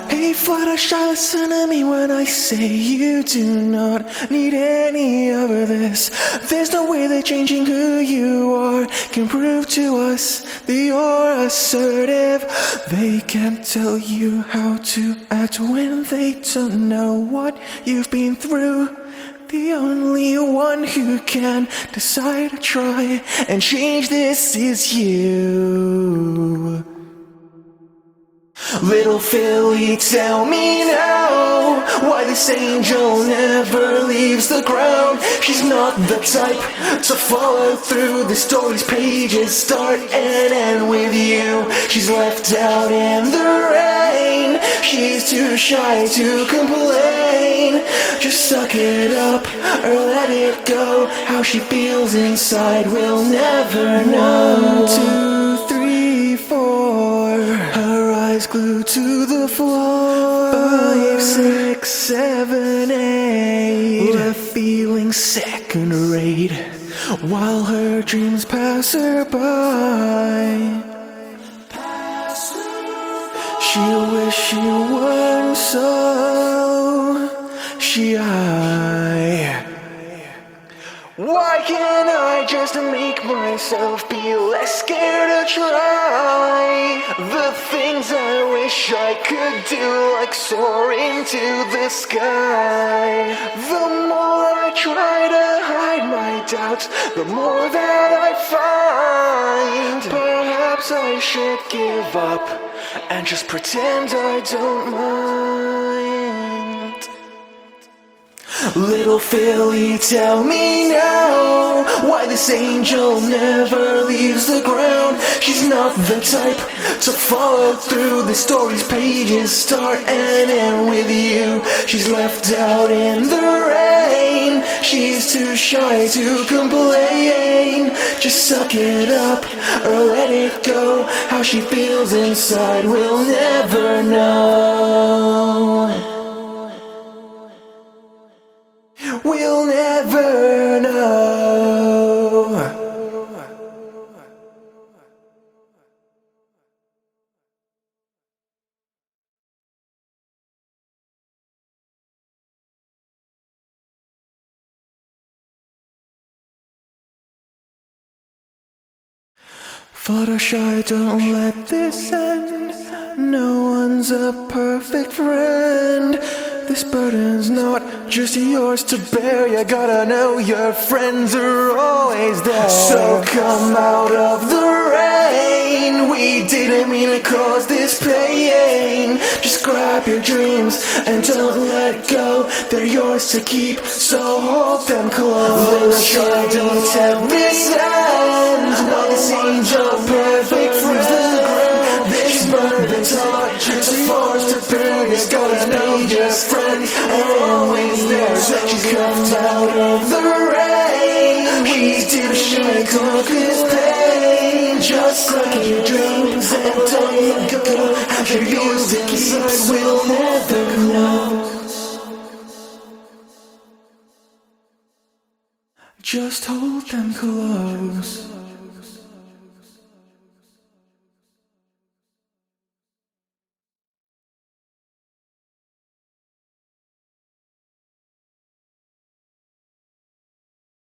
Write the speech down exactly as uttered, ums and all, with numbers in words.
Hey Fluttershy, listen to me when I say you do not need any of this. There's no way that changing who you are can prove to us that you're assertive. They can't tell you how to act when they don't know what you've been through. The only one who can decide to try and change this is you. Little Philly, tell me now why this angel never leaves the ground. She's not the type to follow through. The story's pages start and end with you. She's left out in the rain. She's too shy to complain. Just suck it up or let it go. How she feels inside we'll never know. One, two, three, four. Her eyes glued to the floor. Five, six, seven, eight. Left feeling second rate while her dreams pass her by. She'll wish she weren't so shy. Why can't I just make myself be less scared to try the things I wish I could do, like soar into the sky? The more I try to hide my doubts, the more that I find. Perhaps I should give up and just pretend I don't mind. Little Philly, tell me now why this angel never leaves the ground. She's not the type to follow through. The story's pages start and end with you. She's left out in the rain. She's too shy to complain. Just suck it up or let it go. How she feels inside we'll never know. We'll never know. Fluttershy, don't let this end. No one's a perfect friend. This burden's not just yours to bear. You gotta know your friends are always there. So come out of the rain. We didn't mean to cause this pain. Just grab your dreams and don't let go. They're yours to keep, so hold them close. Fluttershy, don't tell this end. Not this angel, perfect friend. This burden's not just yours to bear. You gotta know your friends are always there. She's left out of the rain. We didn't shy cause this pain. Just like your dreams and don't let go. How she feels inside we'll never know. Just hold them close.